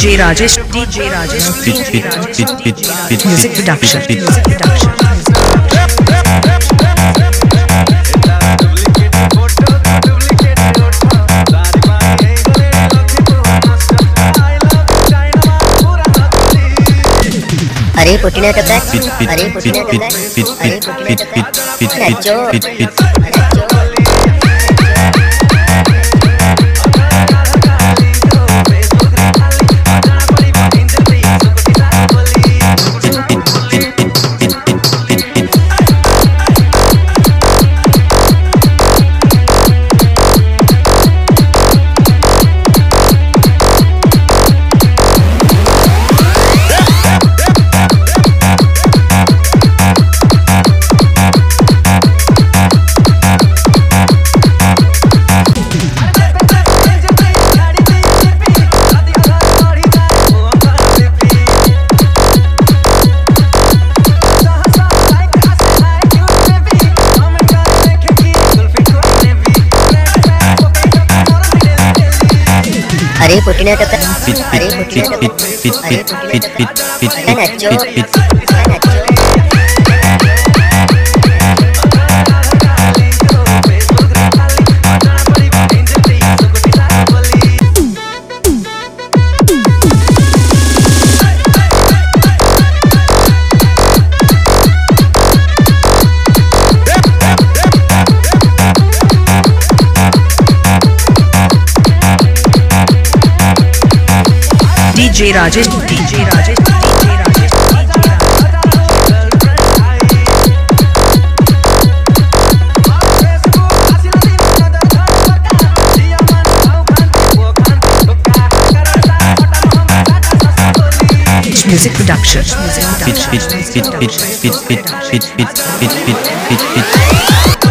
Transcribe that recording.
DJ Rajesh, DJ Rajesh, DJ Rajesh, music production, music production. अरे पुटिना कब तक अरे पुटिना कब तक नचो अरे पुटिना कब तक अरे पुटिना नचो DJ Rajesh, DJ Rajesh, DJ Rajesh. Music production, music production.